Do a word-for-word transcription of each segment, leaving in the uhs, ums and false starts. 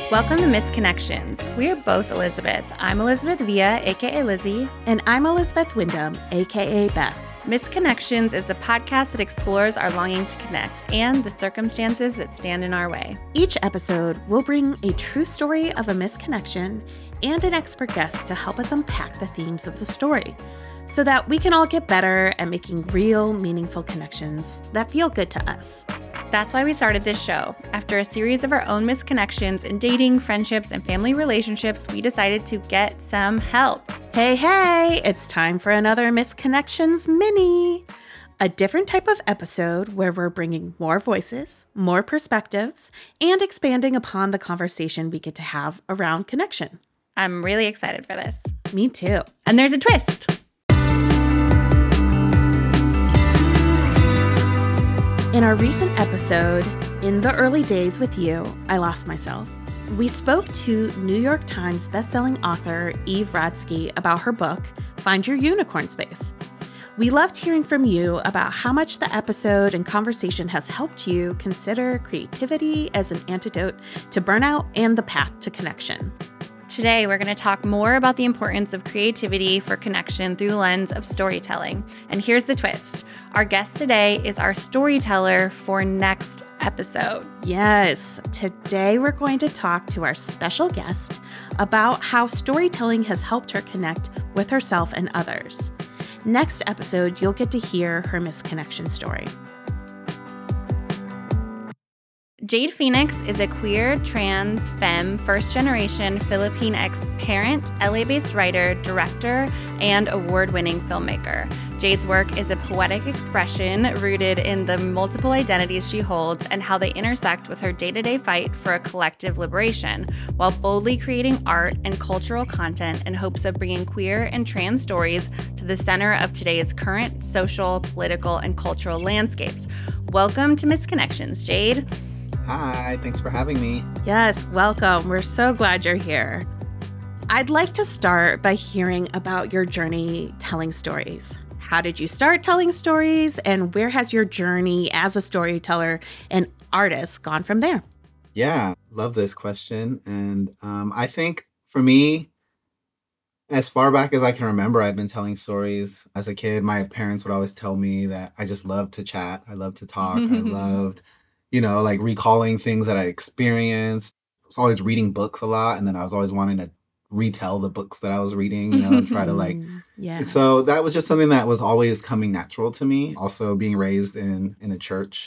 Welcome to Misconnections. We are both Elizabeth. I'm Elizabeth Villa, aka Lizzie. And I'm Elizabeth Wyndham, aka Beth. Misconnections is a podcast that explores our longing to connect and the circumstances that stand in our way. Each episode will bring a true story of a misconnection and an expert guest to help us unpack the themes of the story so that we can all get better at making real, meaningful connections that feel good to us. That's why we started this show. After a series of our own misconnections in dating, friendships, and family relationships, we decided to get some help. Hey, hey, it's time for another Misconnections Mini, a different type of episode where we're bringing more voices, more perspectives, and expanding upon the conversation we get to have around connection. I'm really excited for this. Me too. And there's a twist. In our recent episode, In the Early Days with You, I Lost Myself, we spoke to New York Times bestselling author Eve Rodsky about her book, Find Your Unicorn Space. We loved hearing from you about how much the episode and conversation has helped you consider creativity as an antidote to burnout and the path to connection. Today, we're going to talk more about the importance of creativity for connection through the lens of storytelling. And here's the twist. Our guest today is our storyteller for next episode. Yes, today we're going to talk to our special guest about how storytelling has helped her connect with herself and others. Next episode, you'll get to hear her misconnection story. Jade Phoenix is a queer, trans, femme, first-generation Philippine ex-parent, L A-based writer, director, and award-winning filmmaker. Jade's work is a poetic expression rooted in the multiple identities she holds and how they intersect with her day-to-day fight for a collective liberation, while boldly creating art and cultural content in hopes of bringing queer and trans stories to the center of today's current social, political, and cultural landscapes. Welcome to Misconnections, Jade. Hi, thanks for having me. Yes, welcome. We're so glad you're here. I'd like to start by hearing about your journey telling stories. How did you start telling stories, and where has your journey as a storyteller and artist gone from there? Yeah, love this question. And um, I think for me, as far back as I can remember, I've been telling stories. As a kid, my parents would always tell me that I just loved to chat. I loved to talk. I loved, you know, like recalling things that I experienced. I was always reading books a lot. And then I was always wanting to retell the books that I was reading, you know, and try to like, yeah. So that was just something that was always coming natural to me. Also being raised in, in a church.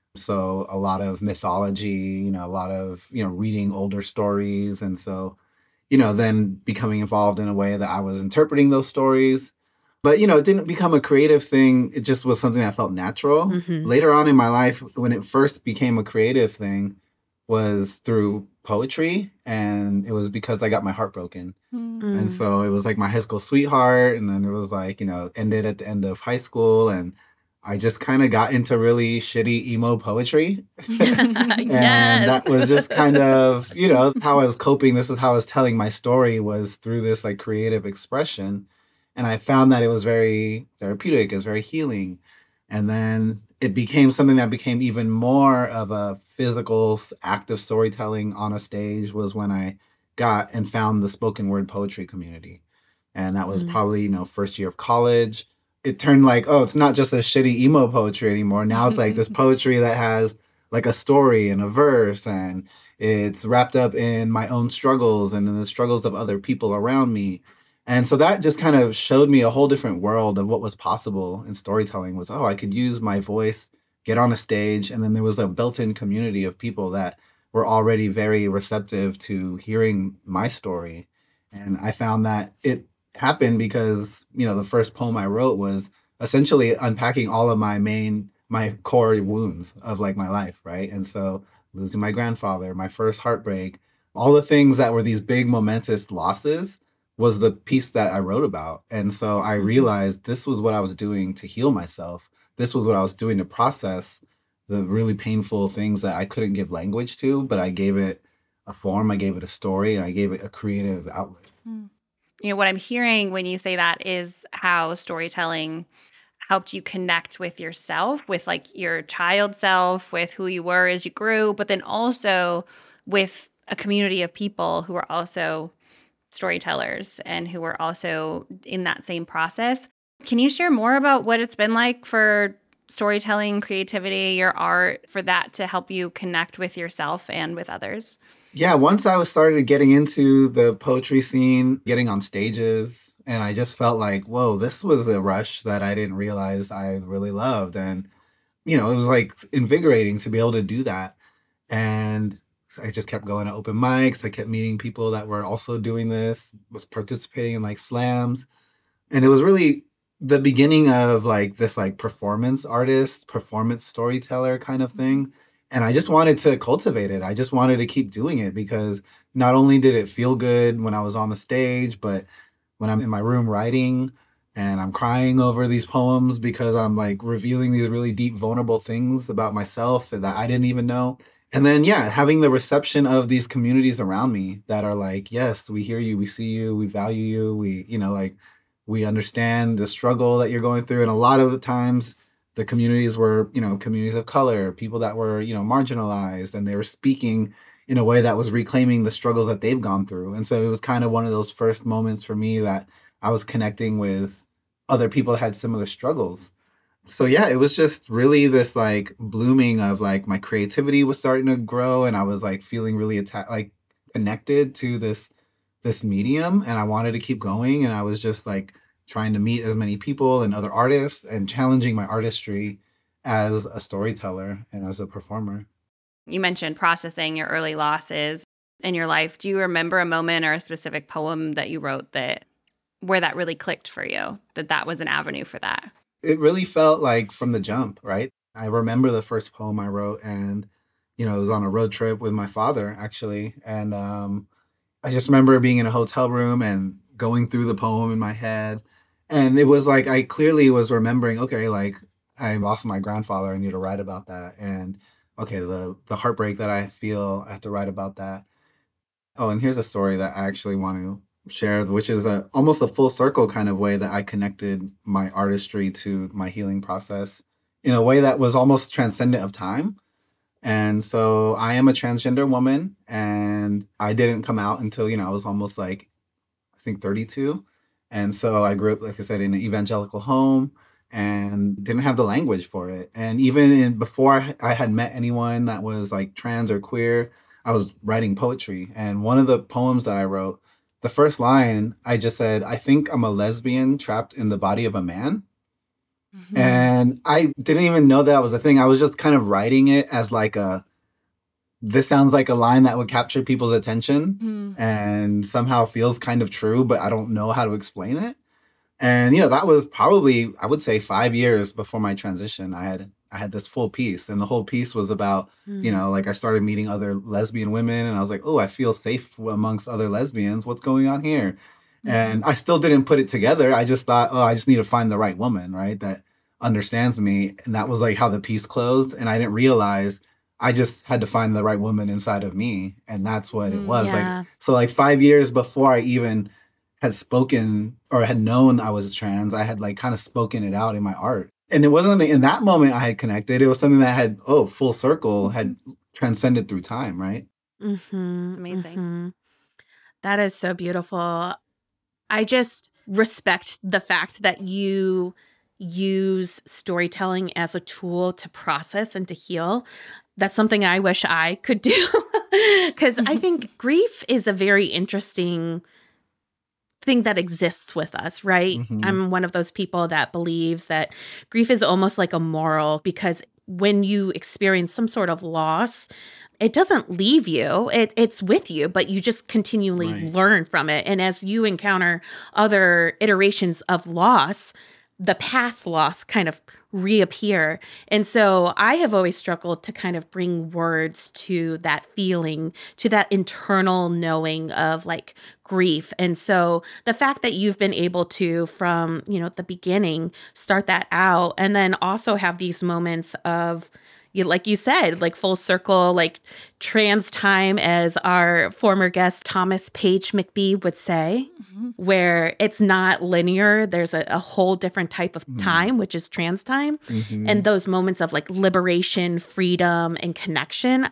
So a lot of mythology, you know, a lot of, you know, reading older stories. And so, you know, then becoming involved in a way that I was interpreting those stories. But, you know, it didn't become a creative thing. It just was something that felt natural. Mm-hmm. Later on in my life, when it first became a creative thing, was through poetry. And it was because I got my heart broken. Mm. And so it was like my high school sweetheart. And then it was like, you know, ended at the end of high school. And I just kind of got into really shitty emo poetry. And Yes. that was just kind of, you know, how I was coping. This was how I was telling my story, was through this like creative expression. And I found that it was very therapeutic, it was very healing. And then it became something that became even more of a physical act of storytelling on a stage, was when I got and found the spoken word poetry community. And that was Mm. probably, you know, first year of college. It turned like, oh, it's not just a shitty emo poetry anymore. Now it's like this poetry that has like a story and a verse, and it's wrapped up in my own struggles and in the struggles of other people around me. And so that just kind of showed me a whole different world of what was possible in storytelling. Was, oh, I could use my voice, get on a stage, and then there was a built-in community of people that were already very receptive to hearing my story. And I found that it happened because, you know, the first poem I wrote was essentially unpacking all of my main, my core wounds of like my life, right? And so losing my grandfather, my first heartbreak, all the things that were these big momentous losses was the piece that I wrote about. And so I realized this was what I was doing to heal myself. This was what I was doing to process the really painful things that I couldn't give language to, but I gave it a form, I gave it a story, and I gave it a creative outlet. You know, what I'm hearing when you say that is how storytelling helped you connect with yourself, with like your child self, with who you were as you grew, but then also with a community of people who are also storytellers and who are also in that same process. Can you share more about what it's been like for storytelling, creativity, your art, for that to help you connect with yourself and with others? Yeah, once I was started getting into the poetry scene, getting on stages, and I just felt like, whoa, this was a rush that I didn't realize I really loved. And, you know, it was like invigorating to be able to do that. And I just kept going to open mics. I kept meeting people that were also doing this, was participating in like slams. And it was really the beginning of like this like performance artist, performance storyteller kind of thing. And I just wanted to cultivate it. I just wanted to keep doing it because not only did it feel good when I was on the stage, but when I'm in my room writing and I'm crying over these poems because I'm like revealing these really deep, vulnerable things about myself that I didn't even know. And then, yeah, having the reception of these communities around me that are like, yes, we hear you, we see you, we value you, we, you know, like, we understand the struggle that you're going through. And a lot of the times, the communities were, you know, communities of color, people that were, you know, marginalized, and they were speaking in a way that was reclaiming the struggles that they've gone through. And so it was kind of one of those first moments for me that I was connecting with other people that had similar struggles. So yeah, it was just really this like blooming of like my creativity was starting to grow, and I was like feeling really atta- like connected to this this medium, and I wanted to keep going, and I was just like trying to meet as many people and other artists and challenging my artistry as a storyteller and as a performer. You mentioned processing your early losses in your life. Do you remember a moment or a specific poem that you wrote that where that really clicked for you, that that was an avenue for that? It really felt like from the jump, right? I remember the first poem I wrote, and, you know, it was on a road trip with my father, actually. And um, I just remember being in a hotel room and going through the poem in my head. And it was like, I clearly was remembering, okay, like I lost my grandfather. I need to write about that. And okay, the, the heartbreak that I feel, I have to write about that. Oh, and here's a story that I actually want to share, which is a, almost a full circle kind of way that I connected my artistry to my healing process in a way that was almost transcendent of time. And so I am a transgender woman, and I didn't come out until, you know, I was almost like, I think thirty-two. And so I grew up, like I said, in an evangelical home and didn't have the language for it. And even in, before I, I had met anyone that was like trans or queer, I was writing poetry. And one of the poems that I wrote, the first line, I just said, I think I'm a lesbian trapped in the body of a man. Mm-hmm. And I didn't even know that was a thing. I was just kind of writing it as like a, this sounds like a line that would capture people's attention mm. and somehow feels kind of true, but I don't know how to explain it. And, you know, that was probably, I would say five years before my transition. I had I had this full piece, and the whole piece was about, mm. you know, like I started meeting other lesbian women, and I was like, oh, I feel safe amongst other lesbians. What's going on here? Mm. And I still didn't put it together. I just thought, oh, I just need to find the right woman, right, that understands me. And that was like how the piece closed. And I didn't realize I just had to find the right woman inside of me. And that's what it was. Yeah. Like, so like five years before I even had spoken or had known I was trans, I had like kind of spoken it out in my art. And it wasn't in that moment I had connected. It was something that had, oh, full circle, mm-hmm. had transcended through time, right? Mm-hmm. It's amazing. Mm-hmm. That is so beautiful. I just respect the fact that you use storytelling as a tool to process and to heal. That's something I wish I could do, because I think grief is a very interesting thing that exists with us, right? Mm-hmm. I'm one of those people that believes that grief is almost like a moral, because when you experience some sort of loss, it doesn't leave you. It, it's with you, but you just continually right. learn from it. And as you encounter other iterations of loss, the past loss kind of reappear. And so I have always struggled to kind of bring words to that feeling, to that internal knowing of like grief. And so the fact that you've been able to, from, you know, the beginning, start that out, and then also have these moments of, you, like you said, like full circle, like trans time, as our former guest Thomas Page McBee would say, mm-hmm. where it's not linear. There's a, a whole different type of time, mm-hmm. which is trans time. Mm-hmm. And those moments of like liberation, freedom, and connection.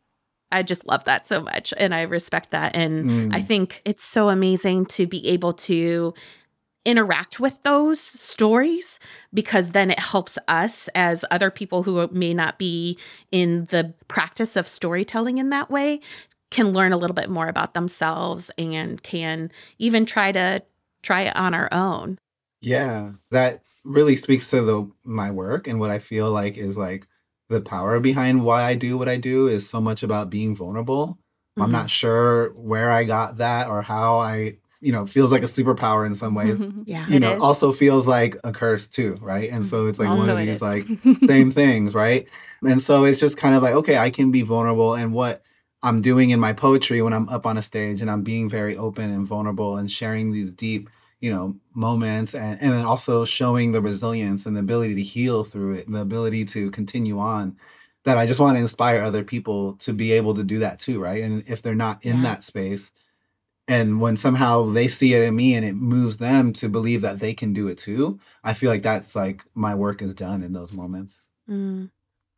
I just love that so much. And I respect that. And Mm. I think it's so amazing to be able to interact with those stories, because then it helps us as other people who may not be in the practice of storytelling in that way can learn a little bit more about themselves and can even try to try it on our own. Yeah, that really speaks to the my work, and what I feel like is like the power behind why I do what I do is so much about being vulnerable. I'm Mhm. not sure where I got that or how I, you know, feels like a superpower in some ways. Yeah. You It know, is. also feels like a curse too, right? And so it's like one Also of it these is. like same things, right? And so it's just kind of like, okay, I can be vulnerable. And what I'm doing in my poetry when I'm up on a stage and I'm being very open and vulnerable and sharing these deep, you know, moments, and, and then also showing the resilience and the ability to heal through it and the ability to continue on, that I just want to inspire other people to be able to do that too, right? And if they're not in Yeah. that space, and when somehow they see it in me and it moves them to believe that they can do it too, I feel like that's like my work is done in those moments. Mm.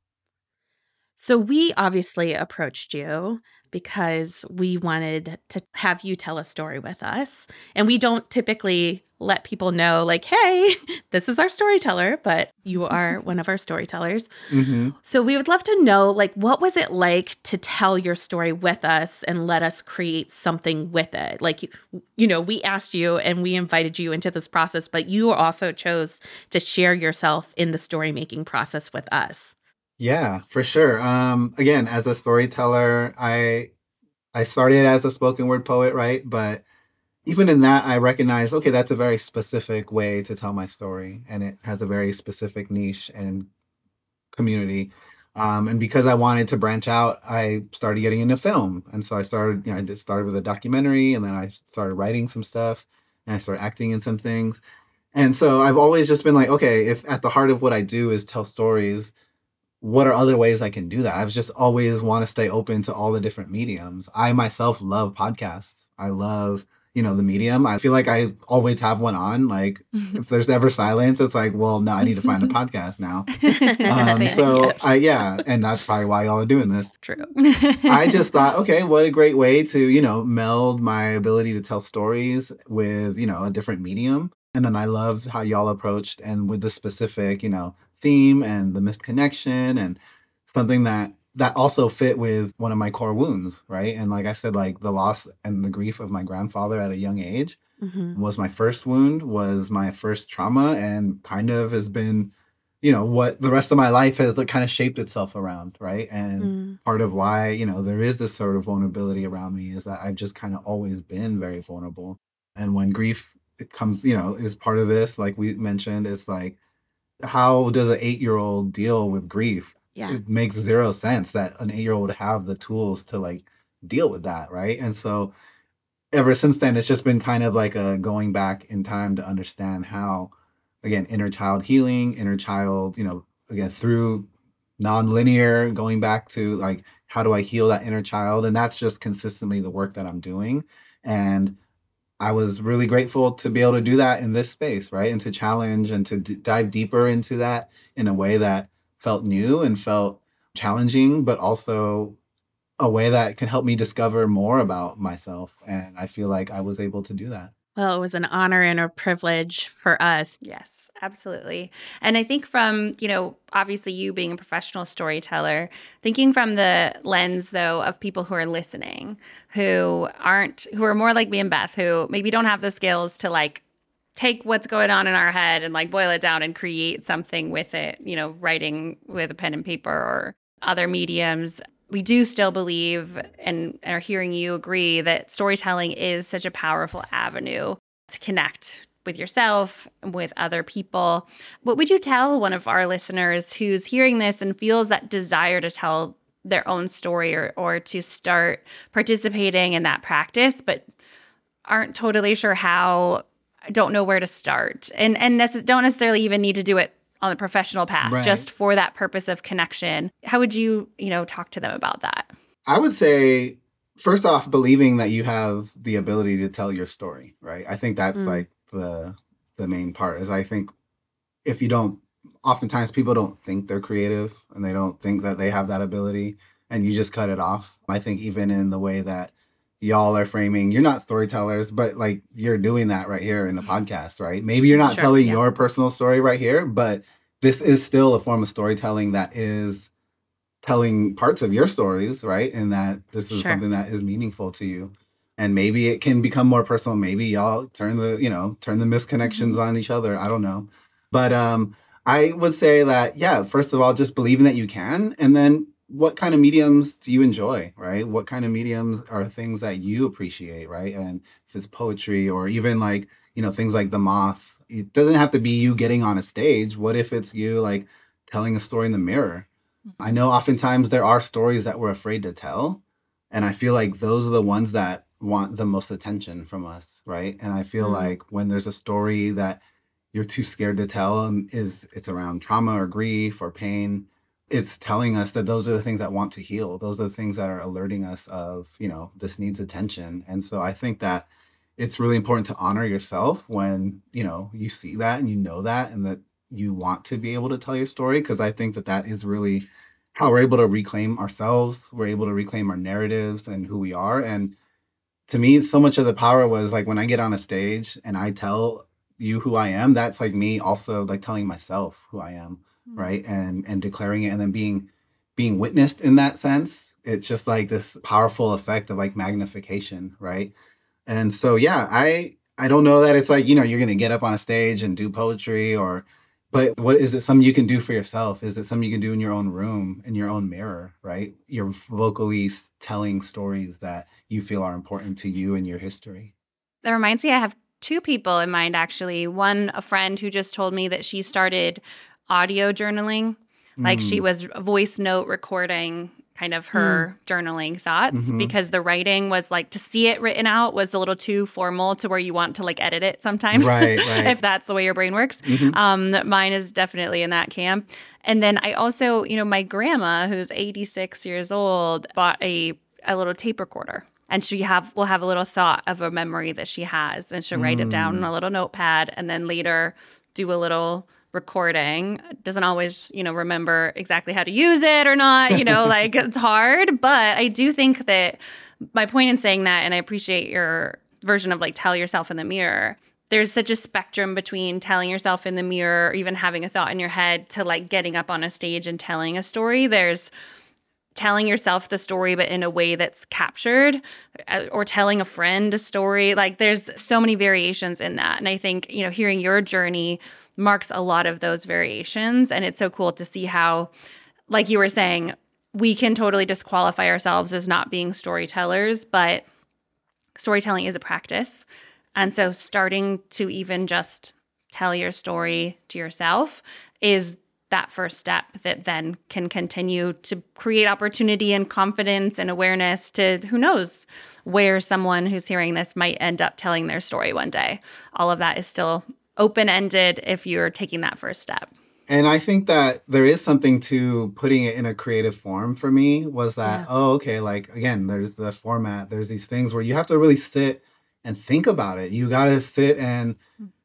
So we obviously approached you because we wanted to have you tell a story with us. And we don't typically let people know, like, hey, this is our storyteller, but you are one of our storytellers. hmm So we would love to know, like, what was it like to tell your story with us and let us create something with it? Like, you, you know, we asked you and we invited you into this process, but you also chose to share yourself in the story making process with us. Yeah, for sure. Um, again, as a storyteller, I I started as a spoken word poet, right? But even in that, I recognize, okay, that's a very specific way to tell my story, and it has a very specific niche and community. Um, and because I wanted to branch out, I started getting into film, and so I started, you know, I just started with a documentary, and then I started writing some stuff, and I started acting in some things. And so I've always just been like, okay, if at the heart of what I do is tell stories, what are other ways I can do that? I've just always want to stay open to all the different mediums. I myself love podcasts. I love, you know, the medium. I feel like I always have one on. Like if there's ever silence, it's like, well, no, I need to find a podcast now. Um, Same. so Yes. I, yeah, and that's probably why y'all are doing this. True. I just thought, okay, what a great way to, you know, meld my ability to tell stories with, you know, a different medium. And then I loved how y'all approached and with the specific, you know, theme and the missed connection and something that that also fit with one of my core wounds, right? And like I said, like the loss and the grief of my grandfather at a young age Mhm. was my first wound, was my first trauma, and kind of has been, you know, what the rest of my life has like kind of shaped itself around, right? And Mm. part of why, you know, there is this sort of vulnerability around me is that I've just kind of always been very vulnerable. And when grief it comes, you know, is part of this, like we mentioned, it's like, how does an eight year old deal with grief? Yeah. It makes zero sense that an eight year old would have the tools to like deal with that, right? And so ever since then, it's just been kind of like a going back in time to understand how, again, inner child healing, inner child, you know, again, through non-linear, going back to like, how do I heal that inner child? And that's just consistently the work that I'm doing. And I was really grateful to be able to do that in this space, right? And to challenge and to d- dive deeper into that in a way that felt new and felt challenging, but also a way that can help me discover more about myself. And I feel like I was able to do that. Well, it was an honor and a privilege for us. Yes, absolutely. And I think from, you know, obviously you being a professional storyteller, thinking from the lens though of people who are listening, who aren't, who are more like me and Beth, who maybe don't have the skills to like take what's going on in our head and like boil it down and create something with it, you know, writing with a pen and paper or other mediums. We do still believe and are hearing you agree that storytelling is such a powerful avenue to connect with yourself, with other people. What would you tell one of our listeners who's hearing this and feels that desire to tell their own story or, or to start participating in that practice, but aren't totally sure how, don't know where to start, and, and nece- don't necessarily even need to do it on the professional path, Right. just for that purpose of connection? How would you, you know, talk to them about that? I would say, first off, believing that you have the ability to tell your story, right? I think that's Mm. like the the main part is I think if you don't, oftentimes people don't think they're creative and they don't think that they have that ability. and you just cut it off. I think even in the way that y'all are framing, you're not storytellers, but like you're doing that right here in the podcast, right? Maybe you're not Sure, telling yeah. your personal story right here, but this is still a form of storytelling that is telling parts of your stories, right? And that this is Sure. something that is meaningful to you. And maybe it can become more personal. Maybe y'all turn the, you know, turn the misconnections Mhm. on each other. I don't know. But um, I would say that, yeah, first of all, just believing that you can. And then what kind of mediums do you enjoy, right? What kind of mediums are things that you appreciate, right? And if it's poetry or even like, you know, things like The Moth, it doesn't have to be you getting on a stage. What if it's you like telling a story in the mirror? I know oftentimes there are stories that we're afraid to tell. And I feel like those are the ones that want the most attention from us, right? And I feel Mm. like when there's a story that you're too scared to tell, and is it's around trauma or grief or pain, it's telling us that those are the things that want to heal. Those are the things that are alerting us of, you know, this needs attention. And so I think that it's really important to honor yourself when, you know, you see that and you know that and that you want to be able to tell your story, because I think that that is really how we're able to reclaim ourselves. We're able to reclaim our narratives and who we are. And to me, so much of the power was like when I get on a stage and I tell you who I am, that's like me also like telling myself who I am, Mm. right? And and declaring it and then being being witnessed in that sense. It's just like this powerful effect of like magnification, right? And so yeah, I I don't know that it's like, you know, you're gonna get up on a stage and do poetry or but what is it something you can do for yourself? Is it something you can do in your own room, in your own mirror, right? You're vocally s- telling stories that you feel are important to you and your history. That reminds me, I have two people in mind, actually. One, a friend who just told me that she started audio journaling. Like she Mm, was voice note recording kind of her journaling thoughts hmm. because the writing was like to see it written out was a little too formal to where you want to like edit it sometimes Right, right. if that's the way your brain works. Hmm. Um, mine is definitely in that camp. And then I also, you know, my grandma, who's eighty-six years old, bought a a little tape recorder. And she have will have a little thought of a memory that she has, and she'll write it down on Mm, a little notepad, and then later do a little recording. Doesn't always, you know, remember exactly how to use it or not. You know, like it's hard, but I do think that my point in saying that, and I appreciate your version of like tell yourself in the mirror. There's such a spectrum between telling yourself in the mirror, or even having a thought in your head, to like getting up on a stage and telling a story. There's telling yourself the story, but in a way that's captured, uh, or telling a friend a story. Like there's so many variations in that. And I think, you know, hearing your journey marks a lot of those variations. And it's so cool to see how, like you were saying, we can totally disqualify ourselves as not being storytellers, but storytelling is a practice. And so starting to even just tell your story to yourself is that first step that then can continue to create opportunity and confidence and awareness to who knows where someone who's hearing this might end up telling their story one day. All of that is still open-ended if you're taking that first step. And I think that there is something to putting it in a creative form for me was that, Yeah. oh, okay, like again, there's the format, there's these things where you have to really sit and think about it. You got to sit and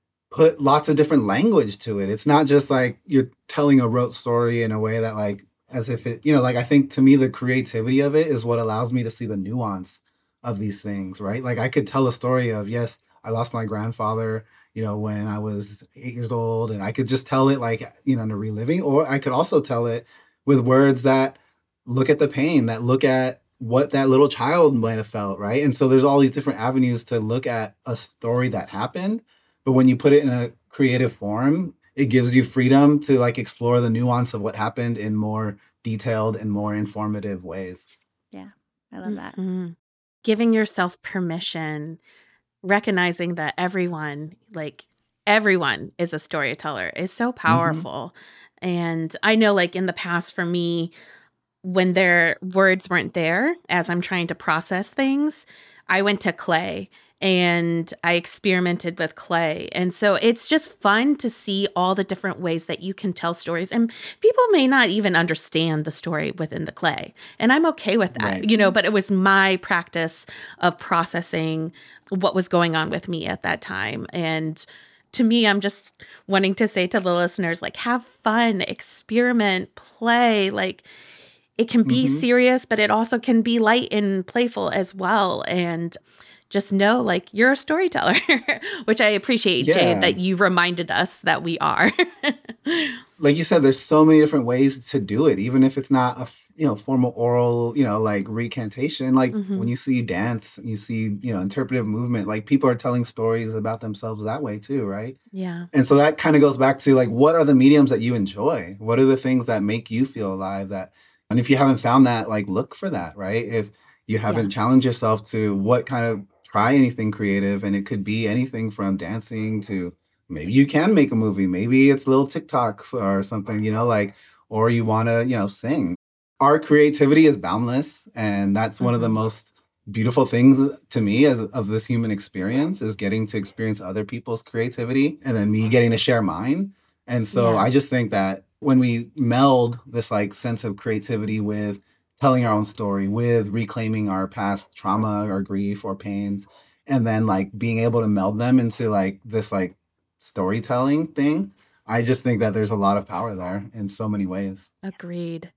put lots of different language to it. It's not just like you're telling a rote story in a way that like as if it, you know, like I think to me the creativity of it is what allows me to see the nuance of these things, right? Like I could tell a story of, yes, I lost my grandfather, you know, when I was eight years old, and I could just tell it like, you know, in a reliving, or I could also tell it with words that look at the pain, that look at what that little child might have felt, right? And so there's all these different avenues to look at a story that happened. But when you put it in a creative form, it gives you freedom to like explore the nuance of what happened in more detailed and more informative ways. Yeah, I love that. Mhm. Giving yourself permission, recognizing that everyone, like everyone is a storyteller is so Hmm. powerful. And I know like in the past for me, when their words weren't there as I'm trying to process things, I went to clay and I experimented with clay. And so it's just fun to see all the different ways that you can tell stories. And people may not even understand the story within the clay. And I'm okay with that, Right. you know, but it was my practice of processing what was going on with me at that time. And to me, I'm just wanting to say to the listeners, like, have fun, experiment, play, like, it can be Mm-hmm. serious, but it also can be light and playful as well. And just know, like, you're a storyteller, which I appreciate, Jade, Yeah. that you reminded us that we are. Like you said, there's so many different ways to do it, even if it's not a f- you know formal oral, you know, like recantation. Like hmm when you see dance, you see, you know, interpretive movement, like people are telling stories about themselves that way too, right? Yeah. And so that kind of goes back to like, what are the mediums that you enjoy? What are the things that make you feel alive? That, and if you haven't found that, like look for that, right? If you Yeah. haven't challenged yourself to what kind of try anything creative, and it could be anything from dancing to maybe you can make a movie, maybe it's little TikToks or something, you know, like, or you want to, you know, sing. Our creativity is boundless, and that's one of the hmm most beautiful things to me as of this human experience is getting to experience other people's creativity and then me getting to share mine. And so Yeah. I just think that when we meld this like sense of creativity with telling our own story, with reclaiming our past trauma or grief or pains, and then like being able to meld them into like this like storytelling thing, I just think that there's a lot of power there in so many ways. Agreed.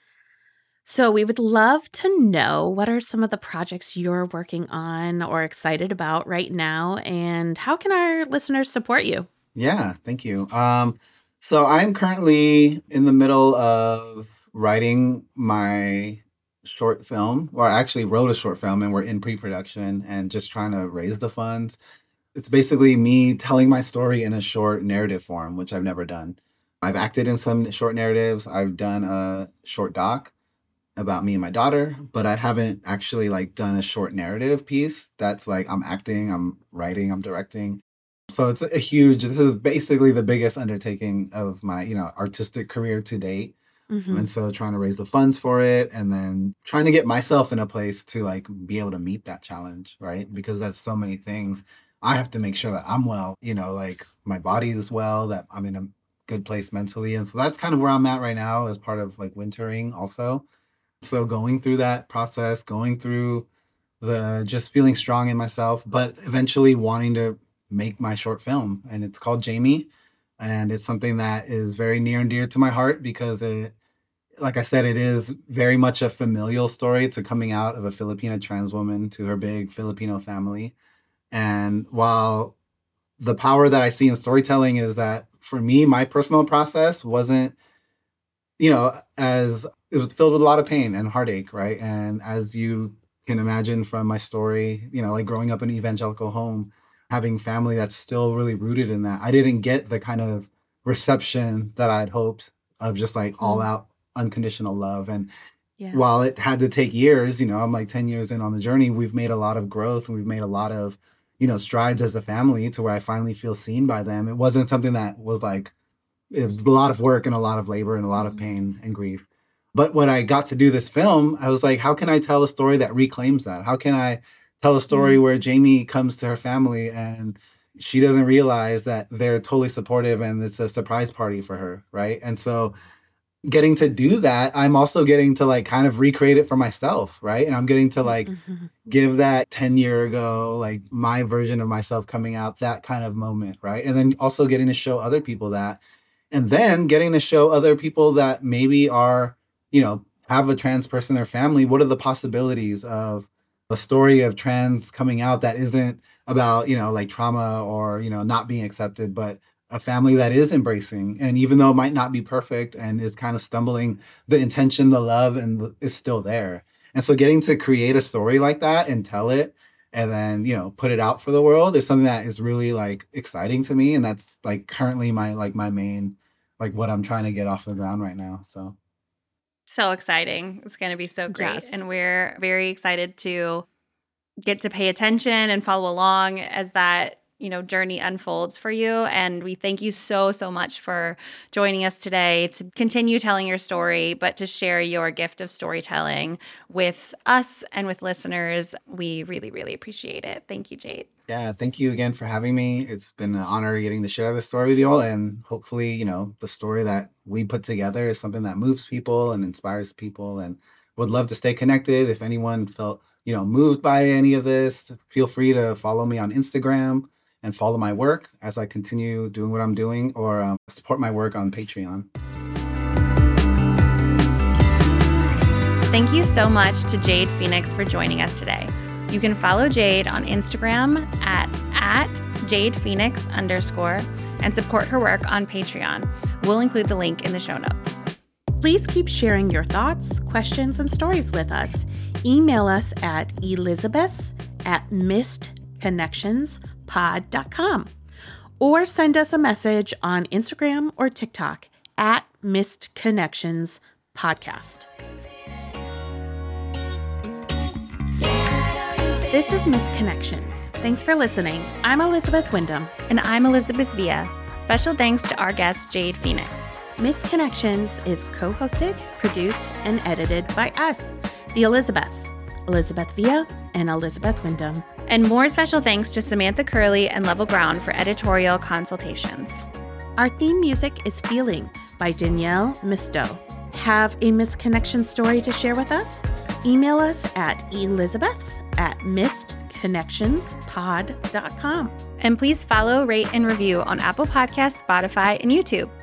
So we would love to know, what are some of the projects you're working on or excited about right now, and how can our listeners support you? Yeah, thank you. Um, so I'm currently in the middle of writing my short film, or I actually wrote a short film and we're in pre-production and just trying to raise the funds. It's basically me telling my story in a short narrative form, which I've never done. I've acted in some short narratives. I've done a short doc about me and my daughter, but I haven't actually like done a short narrative piece that's like I'm acting, I'm writing, I'm directing. So it's a huge, this is basically the biggest undertaking of my, you know, artistic career to date. hmm And so trying to raise the funds for it and then trying to get myself in a place to like be able to meet that challenge, right? Because that's so many things. I have to make sure that I'm well, you know, like my body is well, that I'm in a good place mentally. And so that's kind of where I'm at right now as part of like wintering also. So going through that process, going through the just feeling strong in myself, but eventually wanting to make my short film. And it's called Jamie. And it's something that is very near and dear to my heart because it, like I said, it is very much a familial story. It's a coming out of a Filipina trans woman to her big Filipino family. And while the power that I see in storytelling is that for me, my personal process wasn't, you know, as it was filled with a lot of pain and heartache, right? And as you can imagine from my story, you know, like growing up in an evangelical home, having family that's still really rooted in that, I didn't get the kind of reception that I'd hoped of just like all Mm, out unconditional love. And yeah. while it had to take years, you know, I'm like ten years in on the journey, we've made a lot of growth and we've made a lot of, you know, strides as a family to where I finally feel seen by them. It wasn't something that was like, it was a lot of work and a lot of labor and a lot of Mhm. pain and grief. But when I got to do this film, I was like, how can I tell a story that reclaims that? How can I tell a story Mm, where Jamie comes to her family and she doesn't realize that they're totally supportive and it's a surprise party for her, right? And so getting to do that, I'm also getting to like kind of recreate it for myself, right? And I'm getting to like mhm. give that ten year ago, like my version of myself coming out, that kind of moment, right? And then also getting to show other people that and then getting to show other people that maybe are, you know, have a trans person in their family. What are the possibilities of a story of trans coming out that isn't about, you know, like trauma or, you know, not being accepted, but a family that is embracing. And even though it might not be perfect and is kind of stumbling, the intention, the love, and the, is still there. And so getting to create a story like that and tell it and then, you know, put it out for the world is something that is really like exciting to me. And that's like currently my like my main like what I'm trying to get off the ground right now. So So exciting. It's going to be so great. Yes. And we're very excited to get to pay attention and follow along as that, you know, journey unfolds for you. And we thank you so, so much for joining us today to continue telling your story, but to share your gift of storytelling with us and with listeners. We really, really appreciate it. Thank you, Jade. yeah, thank you again for having me. It's been an honor getting to share this story with you all. And hopefully, you know, the story that we put together is something that moves people and inspires people and would love to stay connected. If anyone felt, you know, moved by any of this, feel free to follow me on Instagram and follow my work as I continue doing what I'm doing or um, support my work on Patreon. Thank you so much to Jade Phoenix for joining us today. You can follow Jade on Instagram at, at JadePhoenix underscore and support her work on Patreon. We'll include the link in the show notes. Please keep sharing your thoughts, questions, and stories with us. Email us at elizabeth at missed connections pod dot com or send us a message on Instagram or TikTok at Missed Connections Podcast. This is Missed Connections. Thanks for listening. I'm Elizabeth Wyndham. And I'm Elizabeth Villa. Special thanks to our guest, Jade Phoenix. Missed Connections is co-hosted, produced, and edited by us, the Elizabeths, Elizabeth Villa and Elizabeth Wyndham. And more special thanks to Samantha Curley and Level Ground for editorial consultations. Our theme music is Feeling by Danielle Misto. Have a Missed Connection story to share with us? Email us at elizabeth at missed connections pod dot com. And please follow, rate, and review on Apple Podcasts, Spotify, and YouTube.